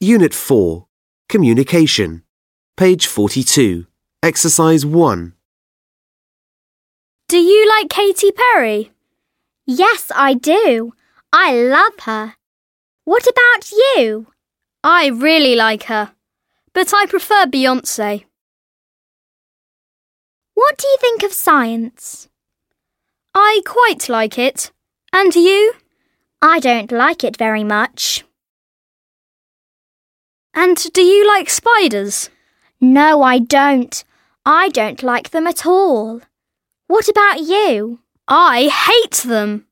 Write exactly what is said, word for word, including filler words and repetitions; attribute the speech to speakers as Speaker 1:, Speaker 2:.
Speaker 1: Unit four, Communication. Page forty-two. Exercise one.
Speaker 2: Do you like Katy Perry?
Speaker 3: Yes, I do. I love her. What about you?
Speaker 2: I really like her, but I prefer Beyoncé.
Speaker 3: What do you think of science?
Speaker 2: I quite like it. And you?
Speaker 3: I don't like it very much.
Speaker 2: And do you like spiders?
Speaker 3: No, I don't. I don't like them at all. What about you?
Speaker 2: I hate them.